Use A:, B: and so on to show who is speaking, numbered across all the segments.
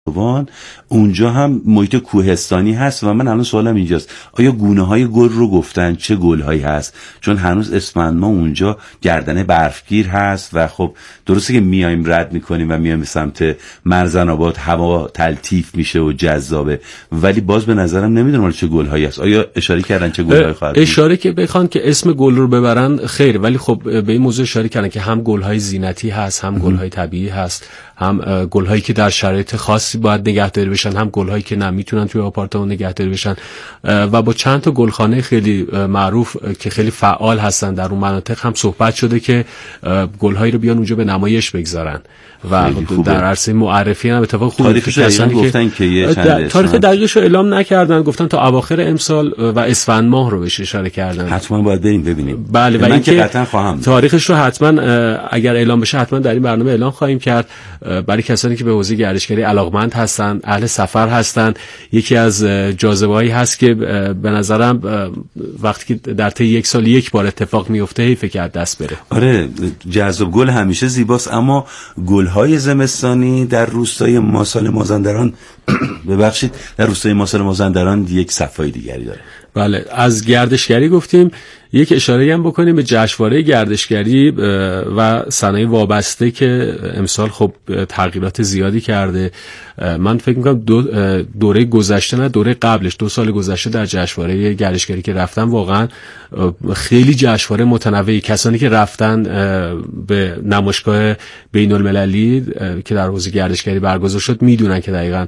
A: وان اونجا هم محیط کوهستانی هست و من الان سوالم اینجاست آیا گونه های گل رو گفتن چه گل هایی هست؟ چون هنوز اسفند ما اونجا گردنه برفگیر هست و خب درسته که میایم رد میکنیم و میایم سمت مرزن آباد، هوا تلطیف میشه و جذابه، ولی باز به نظرم نمیدونم چه گل هایی هست. آیا اشاره کردن چه گل هایی خواهد بود؟
B: اشاره که بخوان که اسم گل رو ببرن خیر، ولی خب به این موضوع اشاره کردن که هم گل های زینتی هست، هم گل های طبیعی هست، هم گل هایی که در شرایط خاصی باید نگهداری بشن، هم گل هایی که نمیتونن توی آپارتمان نگهداری بشن و با چند تا گلخانه خیلی معروف که خیلی فعال هستن در اون مناطق هم صحبت شده که گل هایی رو بیان اونجا به نمایش بگذارن و در عرصه معرفی هم اتفاق خوبه.
A: تاریخش گفتن که
B: تاریخ دقیقش رو اعلام نکردن، گفتن تا اواخر امسال و اسفند ماه رو بهش اشاره کردن.
A: حتما باید بریم ببینیم.
B: بله و
A: من که قطعا خواهم
B: تاریخش رو حتما اگر اعلام بشه حتما در این برنامه اعلام خواهیم کرد برای کسانی که به حوزه گردشگری علاقمند هستن، اهل سفر هستن. یکی از جاذبه‌هایی هست که به نظرم وقتی که در طی یک سال یک بار اتفاق میفته حیف که از دست بره.
A: آره جذاب، گل همیشه زیباست، اما گل‌های زمستانی در روستای ماسال مازندران ببخشید در روستای ماسال مازندران یک صفای دیگری داره.
B: بله، از گردشگری گفتیم، یک اشاره هم بکنیم به جشنواره گردشگری و صنایع وابسته که امسال خب تغییرات زیادی کرده. من فکر می‌کنم دوره گذشته نه دوره قبلش 2 سال گذشته در جشنواره گردشگری که رفتن واقعا خیلی جشنواره متنوعی، کسانی که رفتن به نمایشگاه بین‌المللی که در حوزه گردشگری برگزار شد میدونن که دقیقاً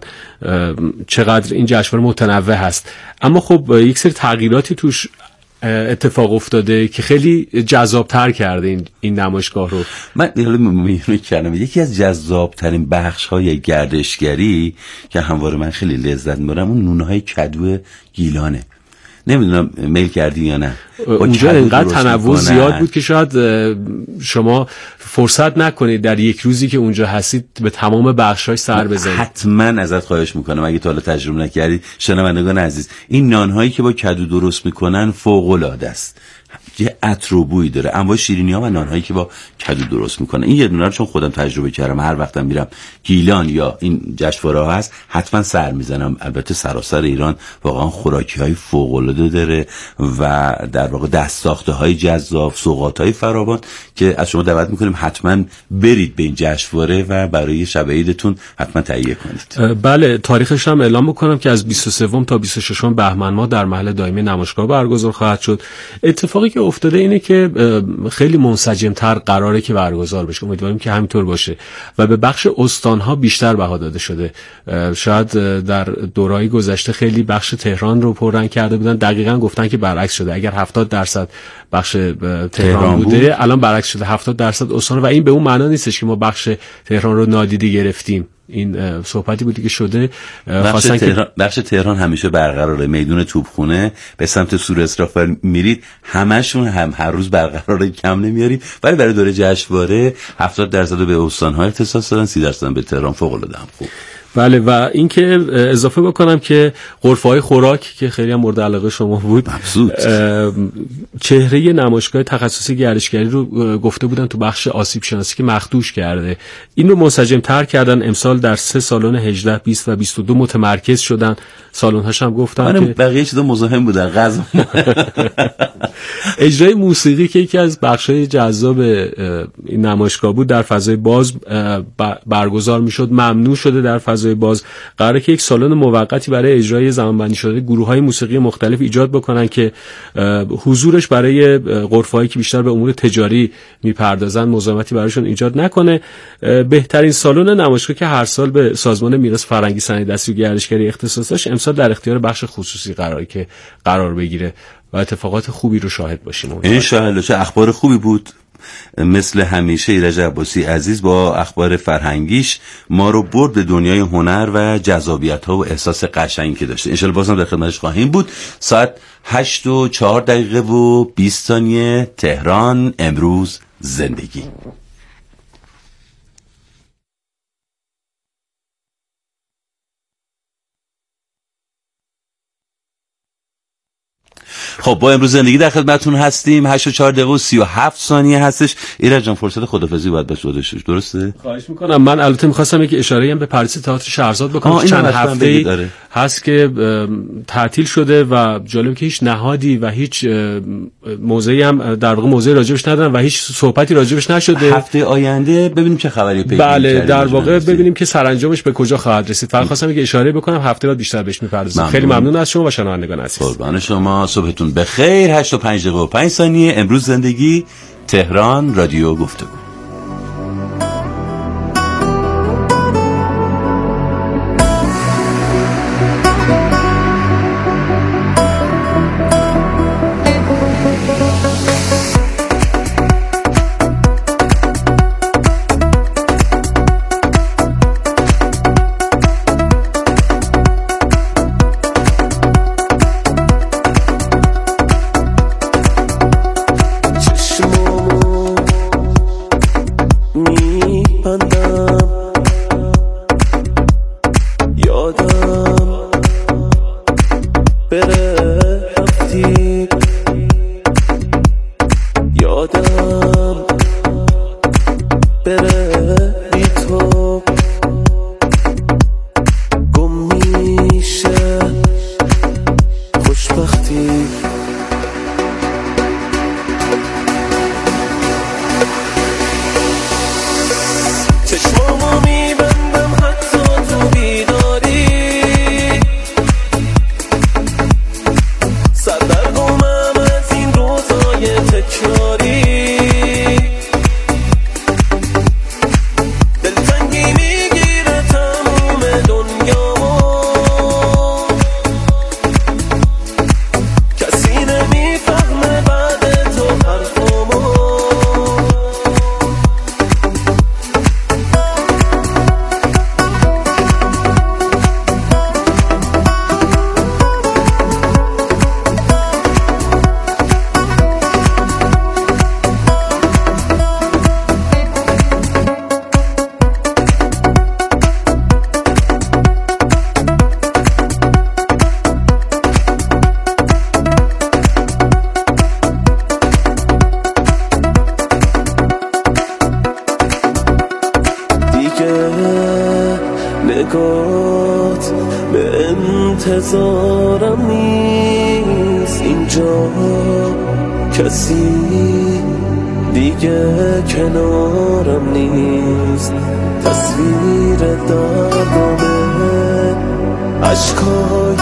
B: چقدر این جشنواره متنوع هست. اما خب یک سری تغییراتی توش اتفاق افتاده که خیلی جذابتر کرده این نمایشگاه رو.
A: من می‌کنم یکی از جذابترین بخش‌های گردشگری که همواره من خیلی لذت می‌برم اون نونه‌های کدو گیلانه. نمیدونم میل کردی یا نه.
B: اونجا اینقدر تنوع زیاد بود که شاید شما فرصت نکنید در یک روزی که اونجا هستید به تمام بخش‌های سر بزنید.
A: حتما ازت خواهش میکنم اگه تا حالا تجربه نکردی شنوندگان عزیز، این نانهایی که با کدو درست میکنن فوق‌العاده است. یه عطر و بوی داره، انواع شیرینی‌ها و نان‌هایی که با کدو درست میکنن. این یه دونه رو چون خودم تجربه کردم، هر وقتم میرم گیلان یا این جشنواره هست حتما سر میزنم. البته سراسر ایران واقعا خوراکی‌های فوق‌العاده داره و در واقع دست‌ساخته‌های جذاب، سوغات‌های فراوان که از شما دعوت میکنیم حتما برید به این جشنواره و برای شب عیدتون حتما تهیه کنید.
B: بله، تاریخش هم اعلام میکنم که از 23 تا 26 بهمن ماه در محل دائمی نمایشگاه برگزار خواهد شد. اتفاقی که افتاده اینه که خیلی منسجم‌تر قراره که برگزار بشه، امیدواریم که همینطور باشه و به بخش استان‌ها بیشتر بها داده شده. شاید در دوره‌های گذشته خیلی بخش تهران رو پررنگ کرده بودن، دقیقاً گفتن که برعکس شده. اگر 70% بخش تهران بوده الان برعکس شده 70% استان و این به اون معنا نیستش که ما بخش تهران رو نادیده گرفتیم. این صحبتی بودی که شده.
A: بخش تهران همیشه برقراره. میدون توپخونه به سمت سور اسرافل میرید همشون هم هر روز برقراره، کم نمیاریم، ولی برای دوره جشنواره 70% به استان‌ها اختصاص دادن، 30% به تهران. فوق‌العاده هم خوب.
B: بله و اینکه اضافه بکنم که غرفه‌های خوراک که خیلی هم مورد علاقه شما بود، چهره نمایشگاه تخصصی گردشگری رو گفته بودن تو بخش آسیب شناسی که مخدوش کرده. این رو منسجم‌تر کردن. امسال در 3 سالن 18، 20 و 22 متمرکز شدن. سالن‌هاش هم گفتن که
A: بقیه چیزا مزاحم بودن. غذا
B: اجرای موسیقی که یکی از بخش‌های جذاب این نمایشگاه بود در فضای باز برگزار می‌شد. ممنوع شده در فضای باز. قراره که یک سالن موقتی برای اجرای زمانبندی شده گروه‌های موسیقی مختلف ایجاد بکنن که حضورش برای غرفه‌هایی که بیشتر به امور تجاری میپردازن مزاحمتی براشون ایجاد نکنه. بهترین سالن نمایشگاه که هر سال به سازمان میراث فرهنگی صنایع دستی و گردشگری اختصاص داشت امسال در اختیار بخش خصوصی قرار بگیره و اتفاقات خوبی رو شاهد باشیم.
A: ان شاءالله. چه اخبار خوبی بود. مثل همیشه ایرج عباسی عزیز با اخبار فرهنگیش ما رو برد به دنیای هنر و جذابیت‌ها و احساس قشنگی که داشته. ان شاءالله بازم در خدمتش خواهیم بود. ساعت 8:04 تهران. امروز زندگی. خب با امروز زندگی در خدمتتون هستیم. 8:04:37 هستش. ایرج جان فرصت خدافظی باید باشه داداش، درسته؟
B: خواهش میکنم. من البته می‌خواستم یک اشاره هم به پاریس تئاتر شهرزاد بکنم. چند هفته هست که تعطیل شده و جالب که هیچ نهادی و هیچ موضعی هم در واقع موضعی راجبش ندارن و هیچ صحبتی راجبش نشده.
A: هفته آینده ببینیم چه خبری پیدا میشه.
B: بله در واقع ببینیم که سرانجامش به کجا خواهد رسید. فقط خواستم یک اشاره بکنم، هفته بعد بیشتر بهش می‌پردازیم. خیلی ممنون از شما و شنوندگان عزیز.
A: قربان شما، صبحتون بخیر. 8:05 امروز زندگی، تهران، رادیو گفتگو.
C: نگات به انتظارم نیست، اینجا کسی دیگه کنارم نیست، تصویر دردامه عشقای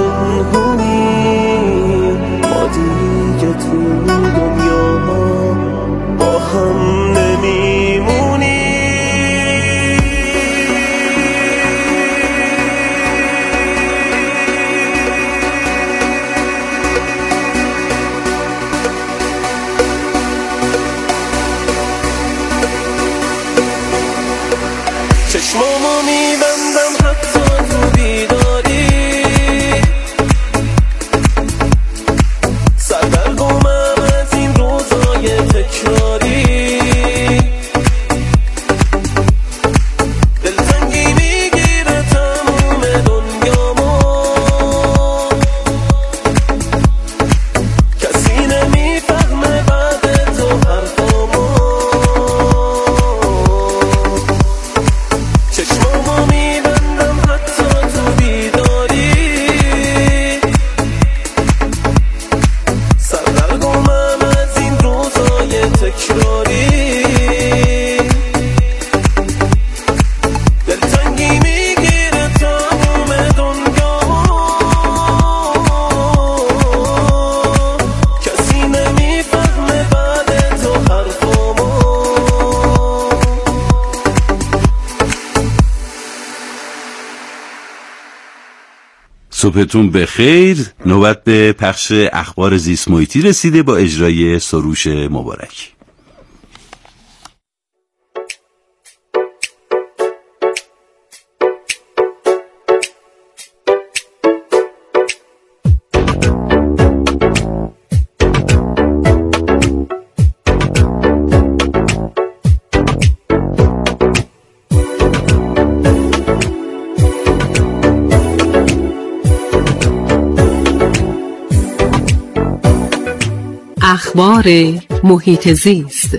C: پنهونی، ما دیگه تو دنیا با هم نمیمونی. چشمامو میبندم حتی تو بیداری، سردرگمم از این روزای تکراری، دلتنگی میگیره تموم دنیامو، کسی نمیفهمه بعد تو حرفامو. چشمامو میبندم حتی تو بیداری، سردرگمم از این روزای تکراری، دلتنگی میگیره تموم دنیامو، کسی نمیفهمه بعد تو حرفامو.
A: صبحتون بخیر. نوبت به پخش اخبار زیست محیطی رسیده با اجرای سروش مبارک.
D: اخبار محیط زیست.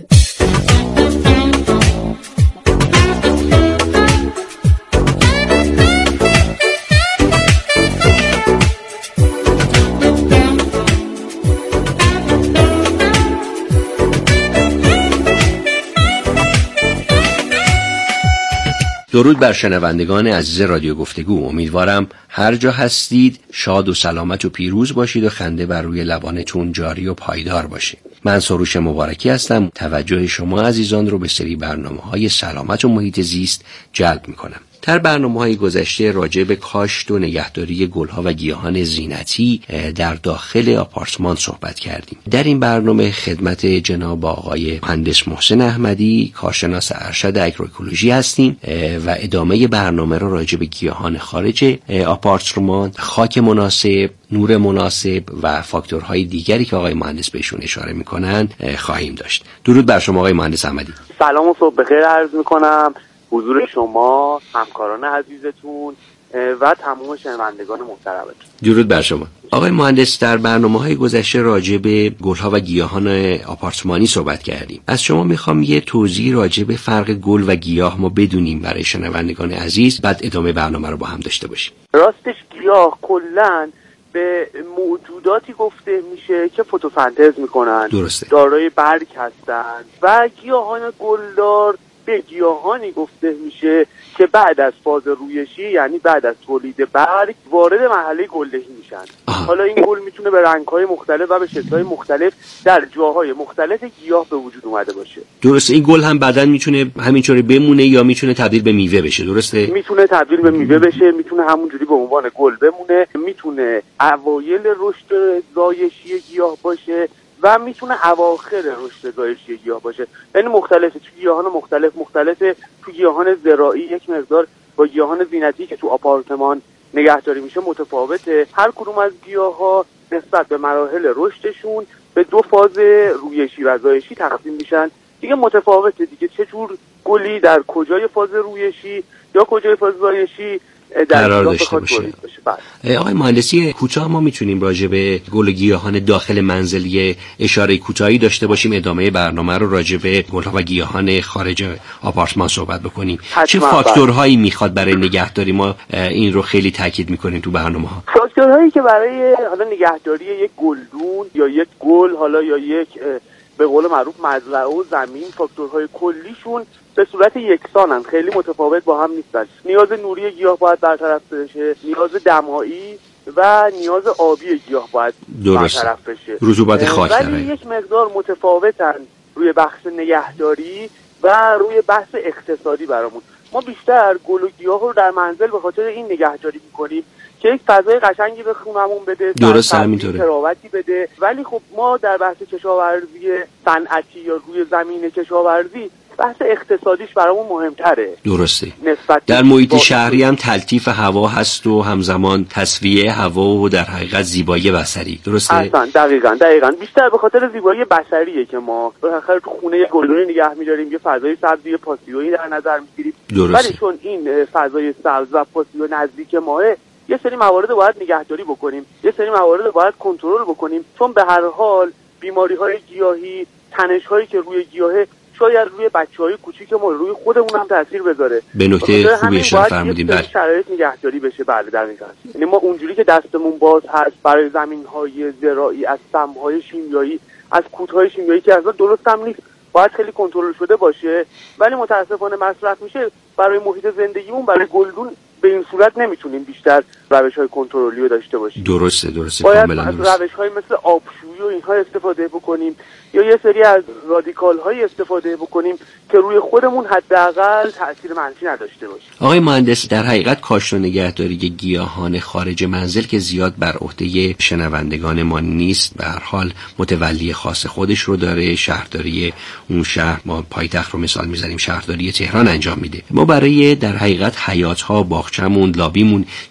E: درود بر شنوندگان عزیز رادیو گفتگو. امیدوارم هر جا هستید شاد و سلامت و پیروز باشید و خنده بر روی لبانتون جاری و پایدار باشه. من سروش مبارکی هستم. توجه شما عزیزان رو به سری برنامه‌های سلامت و محیط زیست جلب می‌کنم. در برنامه‌های گذشته راجع به کاشت و نگهداری گل‌ها و گیاهان زینتی در داخل آپارتمان صحبت کردیم. در این برنامه خدمت جناب آقای مهندس محسن احمدی، کارشناس ارشد اگروکولوژی هستیم و ادامه برنامه رو راجع به گیاهان خارج آپارتمان، خاک مناسب، نور مناسب و فاکتورهای دیگری که آقای مهندس بهشون اشاره میکنن خواهیم داشت. درود بر شما آقای مهندس احمدی.
F: سلام و صبح بخیر عرض میکنم حضور شما، همکاران عزیزتون و تمام شنوندگان محترمتون.
E: درود بر شما آقای مهندس. در برنامه‌های گذشته راجع به گل‌ها و گیاهان آپارتمانی صحبت کردیم. از شما میخوام یه توضیح راجع به فرق گل و گیاه ما بدونیم برای شنوندگان عزیز، بعد ادامه برنامه رو با هم داشته باشیم.
F: راستش گیاه کلاً به موجوداتی گفته میشه که فتوسنتز میکنن،
E: درسته،
F: دارای برگ هستن، و گیاهان گلدار به گیاهانی گفته میشه که بعد از فاز رویشی، یعنی بعد از تولید برگ، وارد مرحله گلدهی میشن. حالا این گل میتونه به رنگ‌های مختلف و به شکل‌های مختلف در جاهای مختلف گیاه به وجود اومده باشه.
E: درسته. این گل هم بعداً میتونه همینطوری بمونه یا میتونه تبدیل به میوه بشه، درسته؟
F: میتونه تبدیل به میوه بشه، میتونه همونجوری به عنوان گل بمونه، میتونه اوایل رشد زایشی گیاه باشه و میتونه اواخر رشد زایشی گیاه باشه. یعنی مختلفه، تو گیاهان مختلفه. تو گیاهان زراعی یک مقدار با گیاهان زینتی که تو آپارتمان نگهداری میشه متفاوته. هر کدوم از گیاه‌ها نسبت به مراحل رشدشون به دو فاز رویشی و زایشی تقسیم میشن. دیگه متفاوته دیگه چه جور گلی در کجای فاز رویشی یا کجای فاز زایشی
E: قرار داشته باشه. آقای مهندسی کوتاه ما میتونیم راجع به گل و گیاهان داخل منزلی اشاره کوتاهی داشته باشیم، ادامه برنامه رو راجع به گل‌ها و گیاهان خارج آپارتمان صحبت بکنیم. چه فاکتورهایی میخواد برای نگهداری؟ ما این رو خیلی تاکید میکنیم تو برنامه‌ها.
F: فاکتورهایی که برای حالا نگهداری یک گلدون یا یک گل، حالا یا یک به قول معروف مزرعه و زمین، فاکتورهای کلیشون به صورت یکسانن، خیلی متفاوت با هم نیستن. نیاز نوری گیاه باید برطرف بشه، نیاز دمایی و نیاز آبی گیاه باید برطرف بشه،
E: رطوبت خاک
F: ولی یک مقدار متفاوتن روی بحث نگهداری و روی بحث اقتصادی برامون. ما بیشتر گل و گیاه رو در منزل به خاطر این نگهداری می‌کنیم که یک فضای قشنگی به خونمون بده،
E: درست همینطوره،
F: تراوتی بده. ولی خب ما در بحث کشاورزی صنعتی یا روی زمین کشاورزی بحث اقتصادیش برامون مهمتره.
E: درسته. در محیط شهری هم تلطیف هوا هست و همزمان تصفیه هوا و در حقیقت زیبایی بصری. درسته؟
F: اصلا دقیقاً بیشتر به خاطر زیبایی بصریه که ما بالاخره تو خونه گلدونی نگه می‌داریم، یه فضای سبزی پاسیویی در نظر می‌گیریم. ولی چون این فضای سبز و پاسیو نزدیک ماه، یه سری موارد باید نگهداری بکنیم، یه سری موارد باید کنترل بکنیم، چون به هر حال بیماری‌های گیاهی، تنش‌هایی که روی گیاهه شاید روی بچه‌های کوچیک ما، روی خودمون هم تاثیر بذاره.
E: به نکته خوبی اشاره فرمودید.
F: بله، شرایط نگهداری بشه. بله دقیقاً. یعنی ما اونجوری که دستمون باز هست برای زمین‌های زراعی، از سم‌های شیمیایی، از کودهای شیمیایی که اصلا درست هم نیست، باید خیلی کنترل شده باشه. ولی متأسفانه مصرف میشه برای محیط زندگیمون، برای گلدون به این صورت نمیتونیم بیشتر روش‌های کنترلی رو داشته باشیم.
E: درسته
F: کاملا درسته. از روش‌های مثل آبشویی و اینها استفاده بکنیم یا یه سری از رادیکال‌های استفاده بکنیم که روی خودمون حداقل تأثیر منفی نداشته باشه.
E: آقای مهندس، در حقیقت کاشت و نگهداری گیاهان خارج منزل که زیاد بر عهده شنوندگان ما نیست، به هر حال متولی خاص خودش رو داره. شهرداری اون شهر، ما پایتخت رو مثال میزنیم، شهرداری تهران انجام میده. ما برای در حقیقت حیات‌ها، باغچه‌مون، لابیمون چه گل و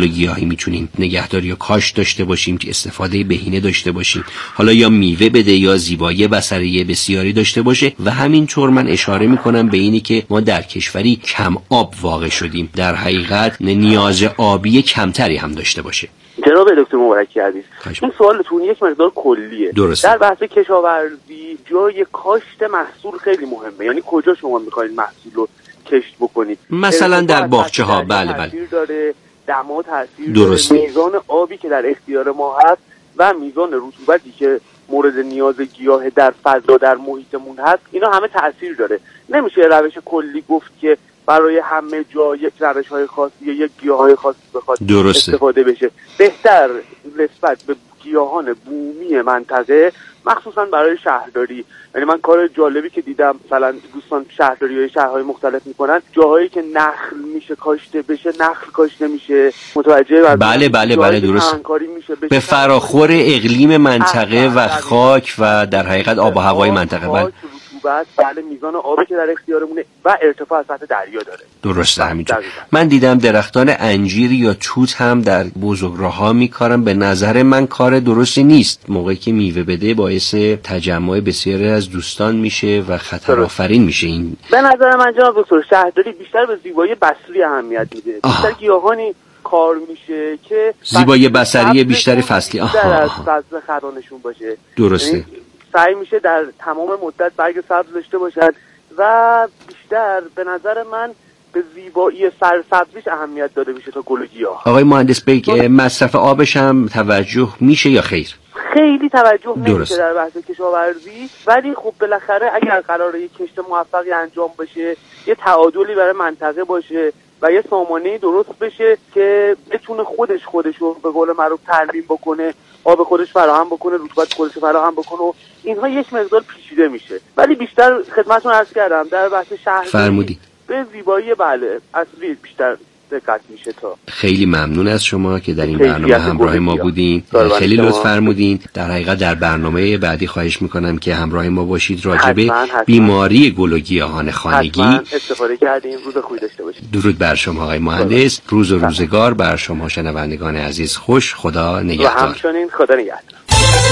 E: گیاهی میتونیم نگهداری یا کاشت داشته باشیم که استفاده بهینه داشته باشیم، حالا یا میوه بده یا زیبایی بصری بسیاری داشته باشه. و همینطور من اشاره میکنم به اینی که ما در کشوری کم آب واقع شدیم، در حقیقت نیاز آبی کمتری هم داشته باشه.
F: جناب دکتر مبارکی عزیز، این سوالتون یک مقدار کلیه.
E: درسته.
F: در بحث کشاورزی جای کاشت محصول خیلی مهمه، یعنی کجا شما میخواید محصول رو کشت بکنید.
E: مثلا در باغچه ها. بله
F: تاثیر داره، دما تاثیر
E: درسته.
F: داره، میزان آبی که در اختیار ما هست و میزان رطوبتی که مورد نیاز گیاه در فضا در محیطمون هست، اینا همه تاثیر داره. نمیشه روش کلی گفت که برای همه جا یک روش‌های خاصی یا یک گیاهای خاصی بخواد استفاده بشه. بهتر نسبت به گیاهان بومی منطقه، مخصوصا برای شهرداری. یعنی من کار جالبی که دیدم، مثلا دوستان شهرداری‌های شهرهای مختلف میکنن، جاهایی که نخل میشه کاشته بشه نخل کاشته میشه. متوجه؟
E: بله درست. به فراخور اقلیم منطقه و خاک و در حقیقت آب و هوای منطقه.
F: بله میزان آبی که در اختیارمونه و ارتفاع از سطح دریا داره.
E: درسته همینطور. من دیدم درختان انجیر یا توت هم در بزرگراه‌ها میکارن. به نظر من کار درستی نیست. موقعی که میوه بده باعث تجمع بسیاری از دوستان میشه و خطر آفرین میشه. این
F: به نظر من جناب دکتر، شهرداری بیشتر به زیبایی بصری اهمیت میده. بیشتر گیاهانی کار میشه که
E: زیبایی بصری بیشتر فصلی
F: از فصل خزانشون باشه.
E: درسته.
F: سعی میشه در تمام مدت برگ سبز داشته باشد و بیشتر به نظر من به زیبایی سرسبزیش اهمیت داده میشه تا گل و گیاه.
E: آقای مهندس بیگ، مصرف آبش هم توجه میشه یا خیر؟
F: خیلی توجه نمیشه در بحث کشاورزی، ولی خب بالاخره اگر قراره یک کشت موفقی انجام بشه، یه تعادلی برای منطقه باشه و یه سامانه‌ای درست بشه که بتونه خودشو به قول معروف ترمیم بکنه، آب خودش فراهم بکنه، رطوبت خودش فراهم بکنه و اینها یک مقدار پیچیده میشه. ولی بیشتر خدمتتون عرض کردم در بحث شهری به زیبایی بله اصلی بیشتر دقت میشه. تا
E: خیلی ممنون از شما که در این برنامه همراه ما بودین. خیلی لطف فرمودین. در حقیقت در برنامه بعدی خواهش میکنم که همراه ما باشید راجع به بیماری گل و گیاهان خانگی
F: استفاده کردیم. روز خوبی داشته باشید.
E: درود بر شما آقای مهندس. روز و روزگار بر شما شنوندگان عزیز خوش. خدا نگهدار.
F: و همچنین خدا نگهدار.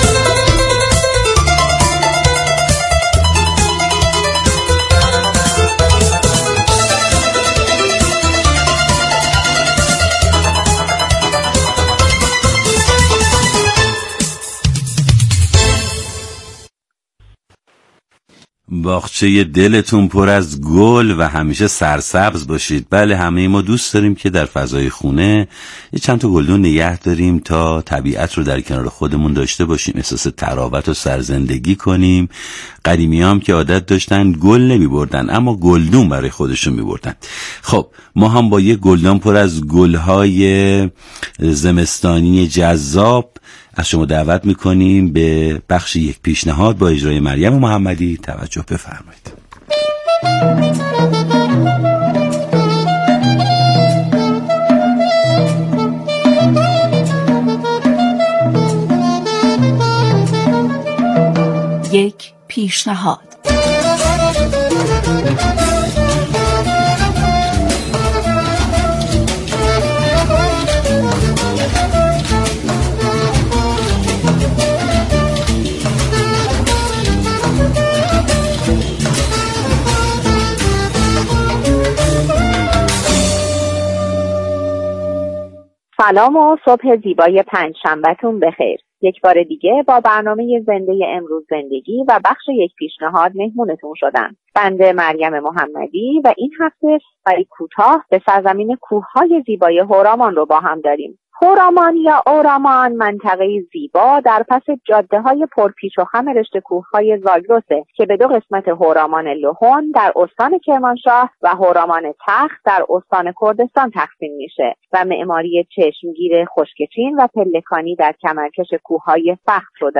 A: باغچه دلتون پر از گل و همیشه سرسبز باشید. بله همه ما دوست داریم که در فضای خونه یه چند تا گلدون نگه داریم تا طبیعت رو در کنار خودمون داشته باشیم، احساس تراوت و سرزندگی کنیم. قدیمی هم که عادت داشتن گل نمی بردن اما گلدون برای خودشون می بردن. خب ما هم با یه گلدان پر از گلهای زمستانی جذاب از شما دعوت میکنیم به بخش یک پیشنهاد با اجرای مریم محمدی. توجه بفرمایید.
G: یک پیشنهاد.
H: سلام و صبح زیبای پنجشنبه‌تون بخیر. یک بار دیگه با برنامه زنده امروز زندگی و بخش یک پیشنهاد مهمونتون شدم. بنده مریم محمدی و این هفته سفری کوتاه به سرزمین کوههای زیبای هورامان رو با هم داریم. هورامان یا اورامان منطقه زیبا در پس جاده‌های پرپیچ و خم رشته کوههای زاگرسه که به دو قسمت هورامان لهون در استان کرمانشاه و هورامان تخت در استان کردستان تقسیم میشه و معماری چشمگیر خشکچین و پلکانی در کمرکش کوههای فخت رو داره.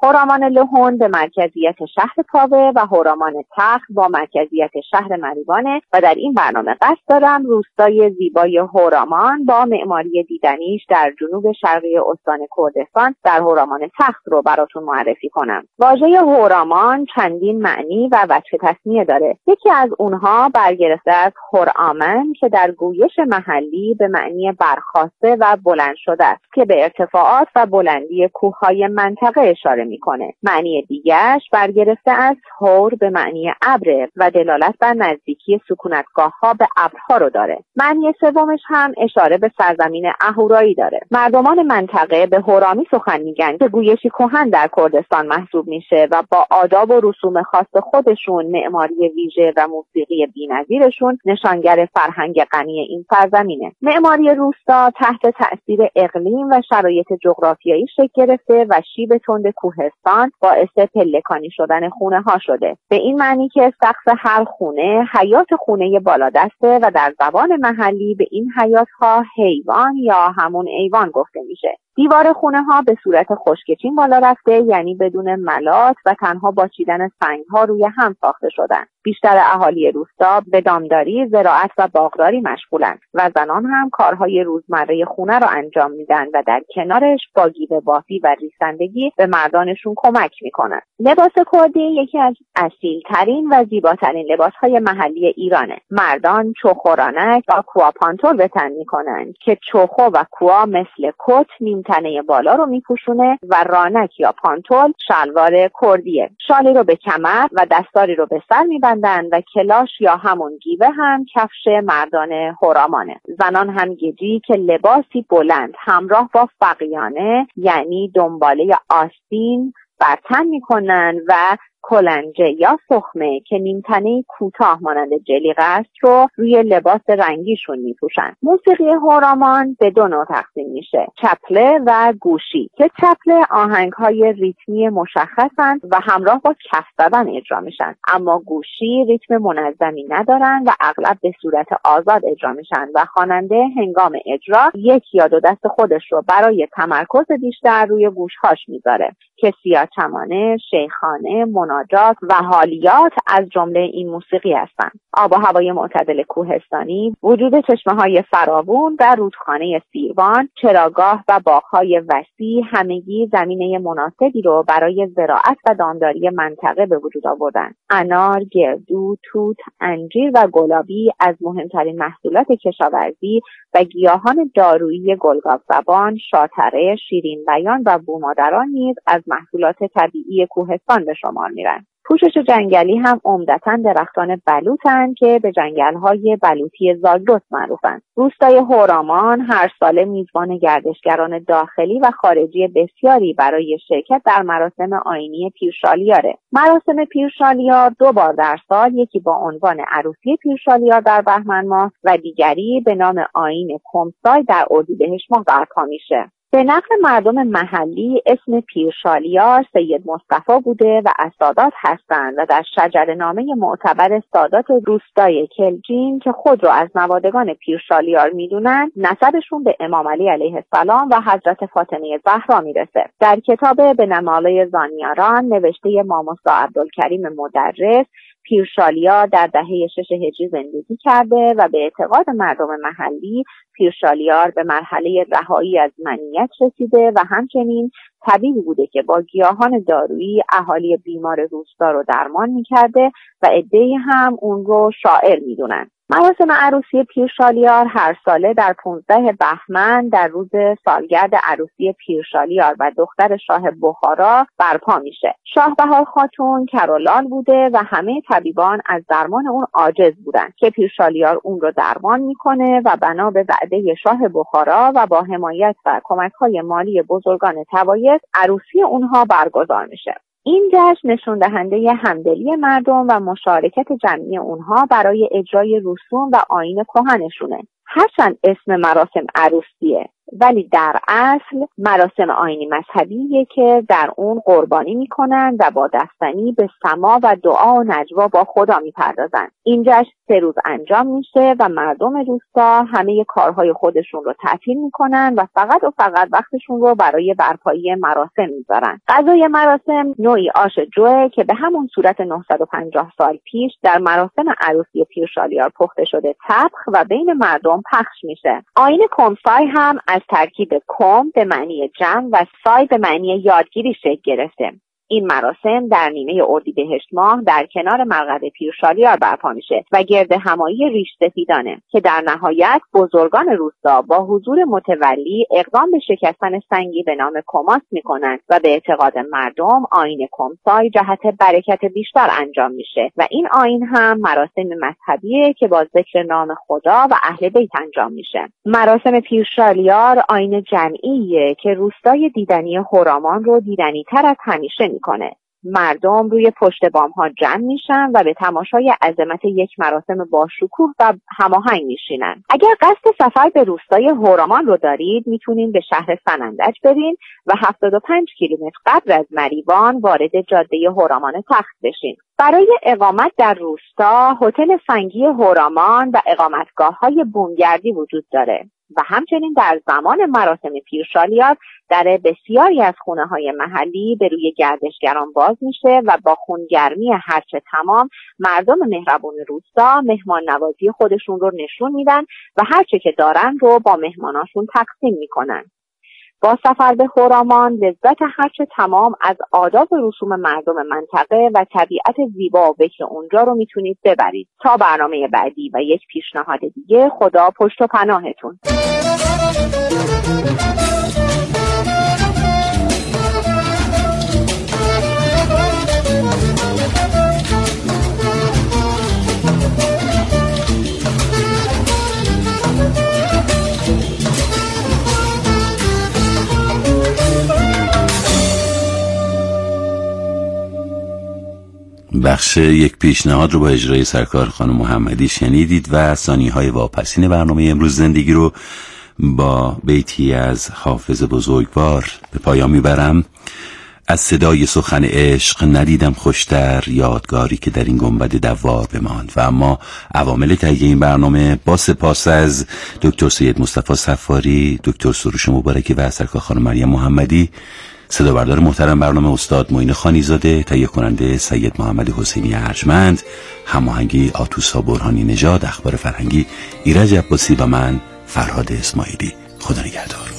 H: هورامان لهون به مرکزیت شهر پاوه و هورامان تخت با مرکزیت شهر مریوانه و در این برنامه قصد دارم روستای زیبای هورامان با معماری دیدنیش در جنوب شرقی استان کردستان در هورامان تخت رو براتون معرفی کنم. واژه هورامان چندین معنی و وجه تسمیه داره. یکی از اونها برگرفته از هورامن که در گویش محلی به معنی برخاسته و بلند شده است که به ارتفاعات و بلندی کوههای منطقه اشاره میکنه. معنی دیگرش برگرفته از هور به معنی ابر و دلالت بر نزدیکی سکونتگاه‌ها به ابرها رو داره. معنی سومش هم اشاره به سرزمین اهورایی داره. مردمان منطقه به هورامی سخن میگن که گویشی کهن در کردستان محسوب میشه و با آداب و رسوم خاص خودشون، معماری ویژه و موسیقی بی‌نظیرشون نشانگر فرهنگ غنی این سرزمینه. معماری روستا تحت تأثیر اقلیم و شرایط جغرافیایی شکل گرفته و شیب تند کوهستان باعث پلکانی شدن خونه ها شده. به این معنی که سقف هر خونه حیات خونه بالادسته و در زبان محلی به این حیات ها حیوان یا همون ایوان گفته میشه. دیوار خونه ها به صورت خشکچین بالا رفته، یعنی بدون ملات و تنها با چیدن سنگ ها روی هم ساخته شدن. بیشتر اهالی روستا به دامداری، زراعت و باغداری مشغولند و زنان هم کارهای روزمره خونه را انجام میدن و در کنارش با گیوه بافی و ریسندگی به مردانشون کمک میکنن. لباس کردی یکی از اصیلترین و زیباترین لباسهای محلی ایرانه. مردان چوخورانک و کوا پانتول به تن میکنن که چوخو و کوا مثل کت تنه بالا رو میپوشونه و رانک یا پانتول شلوار کردیه. شالی رو به کمر و دستاری رو به سر میبندن و کلاش یا همون گیوه هم کفش مردان هورامانه. زنان هم گجی که لباسی بلند همراه با فقیانه یعنی دنباله آستین بر تن میکنن و کلنجه یا سخمه که نیمتنه کوتاه مانند جلیقه است رو روی لباس رنگیشون میپوشن. موسیقی هورامان به دو نوع تقسیم میشه: چپله و گوشی، که چپله آهنگ‌های ریتمی مشخصن و همراه با کف زدن اجرا میشن، اما گوشی ریتم منظمی ندارن و اغلب به صورت آزاد اجرا میشن و خواننده هنگام اجرا یک یا دو دست خودش رو برای تمرکز بیشتر روی گوشهاش میذاره که سیاه‌چمانه، شیخانه، مناجات و حالیات از جمله این موسیقی هستند. آب و هوای معتدل کوهستانی، وجود چشمه‌های فراوون و رودخانه سیروان، چراگاه و باغ‌های وسیع همگی زمینه مناسبی رو برای زراعت و دامداری منطقه به وجود آوردن. انار، گردو، توت، انجیر و گلابی از مهمترین محصولات کشاورزی و گیاهان دارویی گلگاو زبان، شاتره، شیرین بیان و بومادران نیز از محصولات طبیعی کوهستان به شمار میرن. پوشش جنگلی هم عمدتاً درختان بلوطن که به جنگل‌های بلوطی زاگرس معروفن. روستای هورامان هر ساله میزبان گردشگران داخلی و خارجی بسیاری برای شرکت در مراسم آیینی پیرشالیاره. مراسم پیرشالیار 2 بار در سال، یکی با عنوان عروسی پیرشالیار در بهمن ماه و دیگری به نام آیین کمسای در اردیبهشت ماه برپا میشه. به نقل مردم محلی اسم پیرشالیار سید مصطفی بوده و از سادات هستند و در شجره‌نامه معتبر سادات روستای کلجین که خود را از نوادگان پیرشالیار میدونن، نسبشون به امام علی علیه السلام و حضرت فاطمه زهرا میرسه. در کتاب به نماله زانیاران نوشته ماموسا عبدالکریم مدرس، پیرشالیار در دهه 6 هجری زندگی کرده و به اعتقاد مردم محلی پیرشالیار به مرحله رهایی از منیت رسیده و همچنین طبیبی بوده که با گیاهان دارویی اهالی بیمار روستا رو درمان می‌کرده و عده‌ای هم اون رو شاعر می‌دونن. مراسم عروسی پیرشالیار هر ساله در 15 بهمن در روز سالگرد عروسی پیرشالیار و دختر شاه بخارا برپا میشه. شاه بهار خاتون کرولال بوده و همه طبیبان از درمان اون عاجز بودن که پیرشالیار اون رو درمان میکنه و بنا به وعده شاه بخارا و با حمایت و کمک‌های مالی بزرگان طوایف عروسی اونها برگزار میشه. این جشن نشون دهنده همدلی مردم و مشارکت جمعی اونها برای اجرای رسوم و آیین کهنشونه. هرچند اسم مراسم عروسیه، ولی در اصل مراسم آیینی مذهبیه که در اون قربانی میکنن و با دستنی به سما و دعا و نجوا با خدا میپردازن. این جشن 3 روز انجام میشه و مردم روستا همه کارهای خودشون رو تعطیل میکنن و فقط وقتشون رو برای برپایی مراسم میذارن. غذای مراسم نوعی آش جوه که به همون صورت 950 سال پیش در مراسم عروسی پیرشالیار پخته شده طبخ و بین مردم پخش میشه. آیین کمسای هم از ترکیب کم به معنی جمع و سای به معنی یادگیری شکل گرفته. این مراسم در نیمه اردیبهشت ماه در کنار مرقد پیرشالیار برپا میشه و گرد همایی ریش سفیدانه که در نهایت بزرگان روستا با حضور متولی اقدام به شکستن سنگی به نام کماس میکنند و به اعتقاد مردم آیین کمسای جهت برکت بیشتر انجام میشه و این آیین هم مراسم مذهبیه که با ذکر نام خدا و اهل بیت انجام میشه. مراسم پیرشالیار آیین جمعیه که روستای دیدنی هورامان رو دیدنی تر از همیشه کنه. مردم روی پشت بام ها جمع میشن و به تماشای عظمت یک مراسم با شکوه و هماهنگ میشینن. اگر قصد سفر به روستای هورامان رو دارید میتونین به شهر سنندج برین و 75 کیلومتر قبل از مریوان وارد جاده هورامان تخت بشین. برای اقامت در روستا هتل سنگی هورامان و اقامتگاه‌های بومگردی وجود داره و همچنین در زمان مراسم پیرشالیار در بسیاری از خونه‌های محلی به روی گردشگران باز میشه و با خونگرمی هرچه تمام مردم مهربون روستا مهمان نوازی خودشون رو نشون میدن و هرچه که دارن رو با مهماناشون تقسیم میکنن. با سفر به هورامان لذت هرچه تمام از آداب و رسوم مردم منطقه و طبیعت زیبا و بکر اونجا رو میتونید ببرید. تا برنامه بعدی و یک پیشنهاد دیگه، خدا پشت و پناهتون.
A: بخش یک پیشنهاد رو با اجرای سرکار خانم محمدی شنیدید و ثانیه‌های واپسین برنامه امروز زندگی رو با بیتی از حافظ بزرگوار به پایان میبرم. از صدای سخن عشق ندیدم خوشتر، یادگاری که در این گنبد دوار بماند. و اما عوامل تهیه این برنامه با سپاس از دکتر سید مصطفی صفاری، دکتر سروش مبارکی و سرکار خانم مریم محمدی، صدا بردار محترم برنامه استاد معین خانیزاده، تهیه کننده سید محمد حسینی ارجمند، هماهنگی آتوسا برهانی نژاد، اخبار فرهنگی ایرج عباسی و من فرهاد اسماعیلی. خدا نگهدار.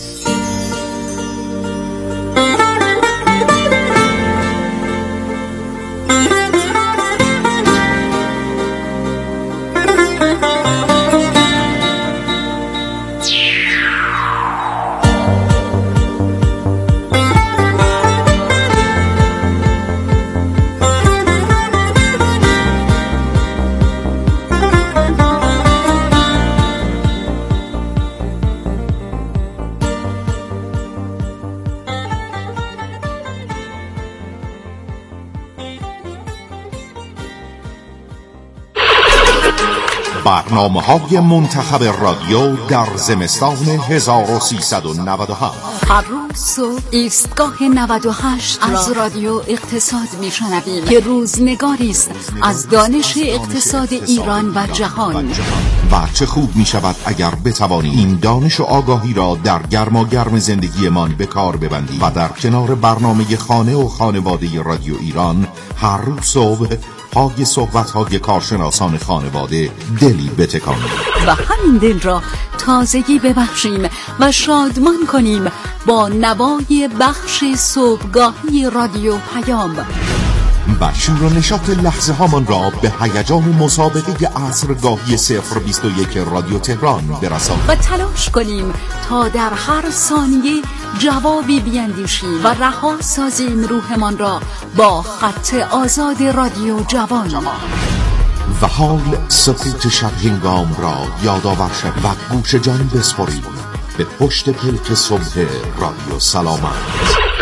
I: برنامه‌های منتخب رادیو در زمستان 1397.
G: هر روز صبح ایستگاه 98 از رادیو اقتصاد میشنویم که روزنگاری است از دانش اقتصاد ایران و جهان.
I: و چه خوب می شود اگر بتوانی این دانش و آگاهی را در گرماگرم زندگیمان به کار ببندی و در کنار برنامه خانه و خانواده رادیو ایران هر روز صبح پای صحبت‌های کارشناسان خانواده دلی بتکانیم
G: و همین دل را تازگی ببخشیم و شادمان کنیم با نوای بخش صبحگاهی رادیو پیام.
I: و شور و نشاط لحظه هامان را به هیجان مسابقه عصرگاهی 021 رادیو تهران برسانیم
G: و تلاش کنیم تا در هر ثانیه جوابی بیندیشیم و رها سازیم روحمان را با خط آزاد رادیو جوان.
I: و حال سکوت شب هنگام را یادآور شویم و گوش جان بسپاریم به پشت پلک صبح رادیو سلامت.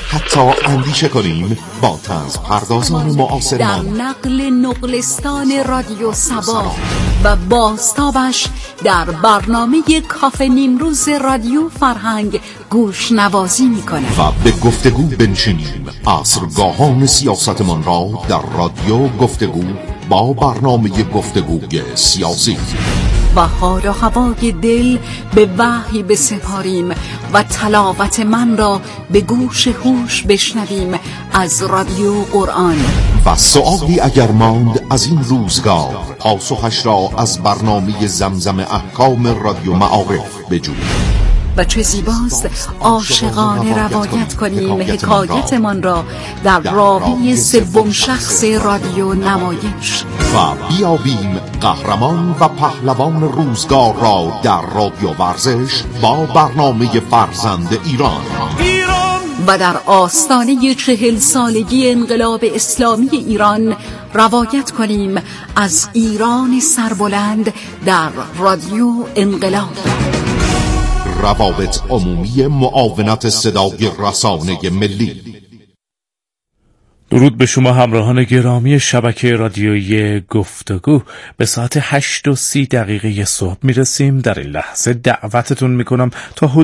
I: حتی اندیشه کنیم با طنز پردازان
G: در
I: معاصرمان
G: نقل نقلستان رادیو سبا و بازتابش در برنامه کافه نیمروز رادیو فرهنگ گوش نوازی میکنه
I: و به گفتگو بنشینیم. عصرگاهان سیاستمان را در رادیو گفتگو با برنامه گفتگوی سیاسی
G: و حال و هوای دل به وحی بسپاریم و تلاوت من را به گوش هوش بشنویم از رادیو قرآن.
I: و سؤالی اگر ماند از این روزگار، پاسخش را از برنامه زمزم احکام رادیو معارف بجوییم.
G: و چه زیباست عاشقانه روایت کنیم حکایتمان را در راوی سوم شخص رادیو نمایش
I: و بیابیم قهرمان و پهلوان روزگار را در رادیو ورزش با برنامه فرزند ایران.
G: و در آستانه 40 سالگی انقلاب اسلامی ایران روایت کنیم از ایران سربلند در رادیو انقلاب.
I: روابط عمومی معاونت صدای رسانه ملی.
J: درود به شما همراهان گرامی شبکه رادیویی گفتگو. به ساعت 8:30 صبح میرسیم. در این لحظه دعوتتون میکنم تا